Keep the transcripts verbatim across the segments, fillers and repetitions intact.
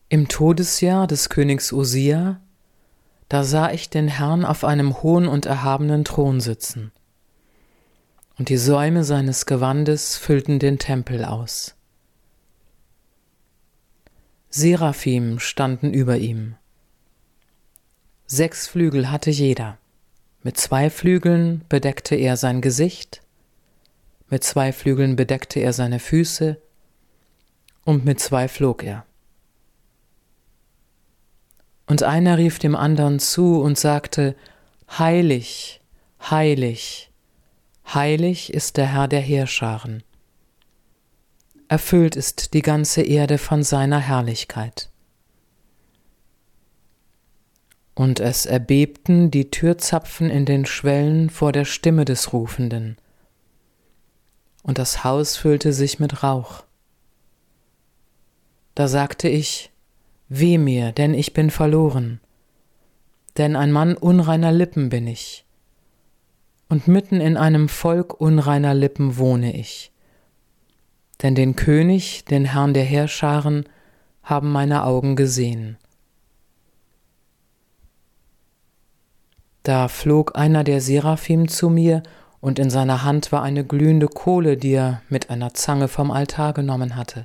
Im Todesjahr des Königs Usia, da sah ich den Herrn auf einem hohen und erhabenen Thron sitzen, und die Säume seines Gewandes füllten den Tempel aus. Seraphim standen über ihm. Sechs Flügel hatte jeder. Mit zwei Flügeln bedeckte er sein Gesicht, mit zwei Flügeln bedeckte er seine Füße, und mit zwei flog er. Und einer rief dem anderen zu und sagte: Heilig, heilig, heilig ist der Herr der Heerscharen. Erfüllt ist die ganze Erde von seiner Herrlichkeit. Und es erbebten die Türzapfen in den Schwellen vor der Stimme des Rufenden, und das Haus füllte sich mit Rauch. Da sagte ich: Weh mir, denn ich bin verloren, denn ein Mann unreiner Lippen bin ich, und mitten in einem Volk unreiner Lippen wohne ich. Denn den König, den Herrn der Heerscharen, haben meine Augen gesehen. Da flog einer der Seraphim zu mir, und in seiner Hand war eine glühende Kohle, die er mit einer Zange vom Altar genommen hatte.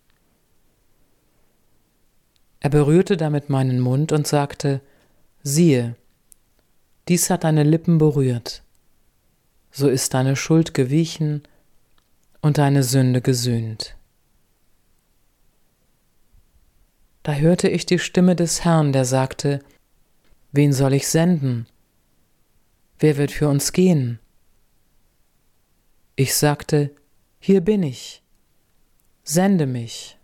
Er berührte damit meinen Mund und sagte: Siehe, dies hat deine Lippen berührt, so ist deine Schuld gewichen und deine Sünde gesühnt. Da hörte ich die Stimme des Herrn, der sagte: Wen soll ich senden? Wer wird für uns gehen? Ich sagte: Hier bin ich, sende mich.